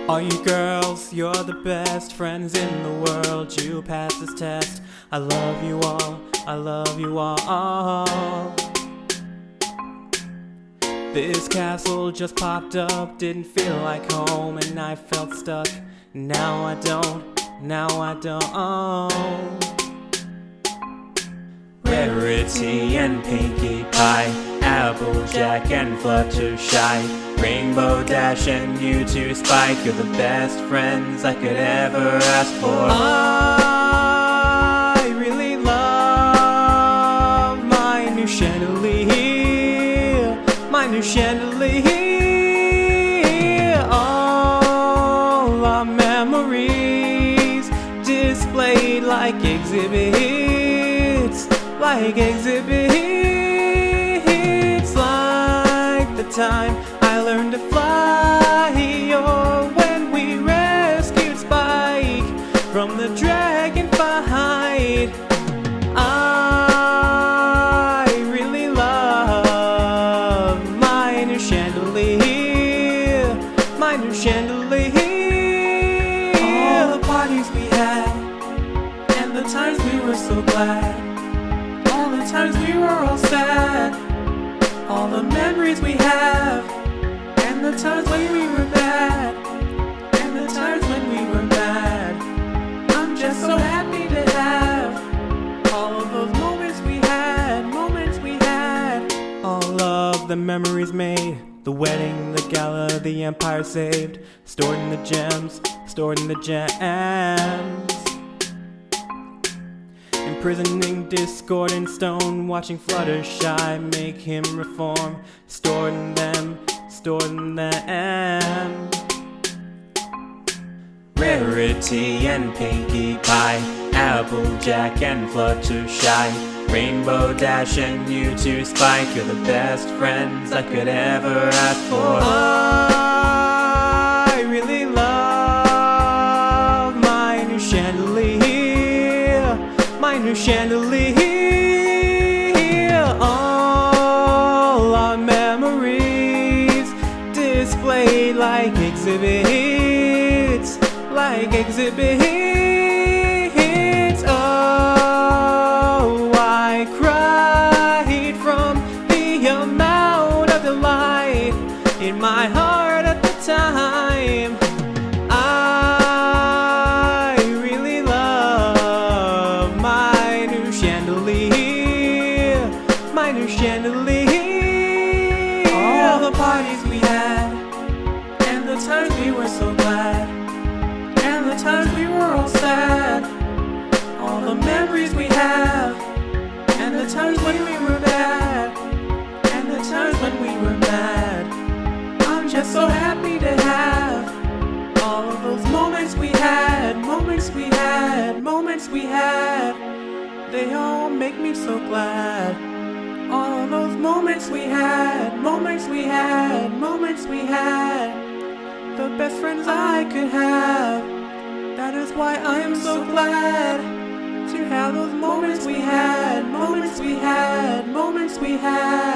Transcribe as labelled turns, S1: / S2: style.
S1: All you girls, you're the best friends in the world. You passed this test. I love you all, I love you all. This castle just popped up, didn't feel like home, and I felt stuck. Now I don't. Rarity and Pinkie Pie, Applejack and Fluttershy, Rainbow Dash and you two Spike, you're the best friends I could ever ask for. I really love my new chandelier, my new chandelier. All our memories displayed like exhibits, like the time I learned to fly, or when we rescued Spike from the dragon fight. I really love my new chandelier, my new chandelier. All the parties we had, and the times we were so glad, all the times we were all sad, all the memories we have, and the times when we were bad, and the times when we were mad. I'm just so happy to have all of those moments we had, all of the memories made, the wedding, the gala, the empire saved, stored in the gems, stored in the gems. Imprisoning discord in stone, watching Fluttershy make him reform, stored in them, stored in them. Rarity and Pinkie Pie, Applejack and Fluttershy, Rainbow Dash and you two Spike, you're the best friends I could ever ask for. I really love my new chandelier, my new chandelier. All our memories displayed like exhibits, like exhibits. Oh, I cried from the amount of delight in my heart at the time. I really love my new chandelier, my new chandelier. All the parties we had, and the times we were so glad, and the times we were all sad, all the memories we have, and the times when we were bad, and the times when we were mad. I'm just so happy to have all of those moments we had, they all make me so glad. All of those moments we had, the best friends I could have. That is why I am so glad to have those moments we had.